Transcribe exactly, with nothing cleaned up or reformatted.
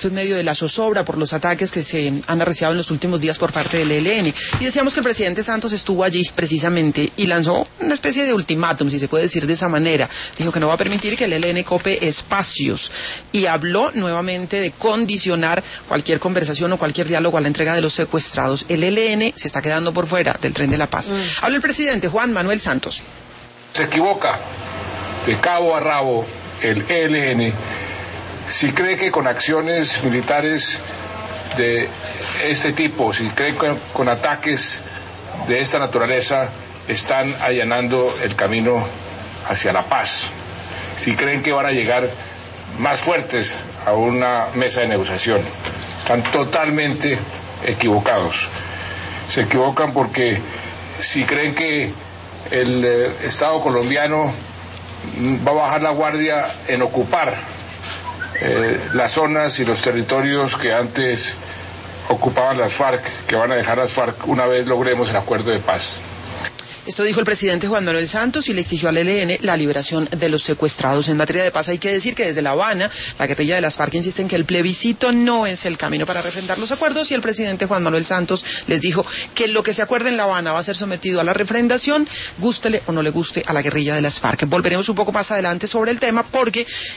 en medio de la zozobra por los ataques que se han arreciado en los últimos días por parte del E L N. Y decíamos que el presidente Santos estuvo allí precisamente y lanzó una especie de ultimátum, si se puede decir de esa manera. Dijo que no va a permitir que el E L N cope espacios y habló nuevamente de condicionar cualquier conversación o cualquier diálogo a la entrega de los secuestrados. El E L N se está quedando por fuera del Tren de la Paz. Mm. Habla el presidente Juan Manuel Santos. Se equivoca de cabo a rabo el E L N si cree que con acciones militares de este tipo, si cree que con ataques de esta naturaleza están allanando el camino hacia la paz, si creen que van a llegar más fuertes a una mesa de negociación. Están totalmente equivocados. Se equivocan porque si creen que el eh, Estado colombiano va a bajar la guardia en ocupar Eh, las zonas y los territorios que antes ocupaban las FARC, que van a dejar las FARC una vez logremos el acuerdo de paz. Esto dijo el presidente Juan Manuel Santos y le exigió al E L N la liberación de los secuestrados. En materia de paz hay que decir que desde La Habana, la guerrilla de las FARC insiste en que el plebiscito no es el camino para refrendar los acuerdos y el presidente Juan Manuel Santos les dijo que lo que se acuerde en La Habana va a ser sometido a la refrendación, gústele o no le guste a la guerrilla de las FARC. Volveremos un poco más adelante sobre el tema porque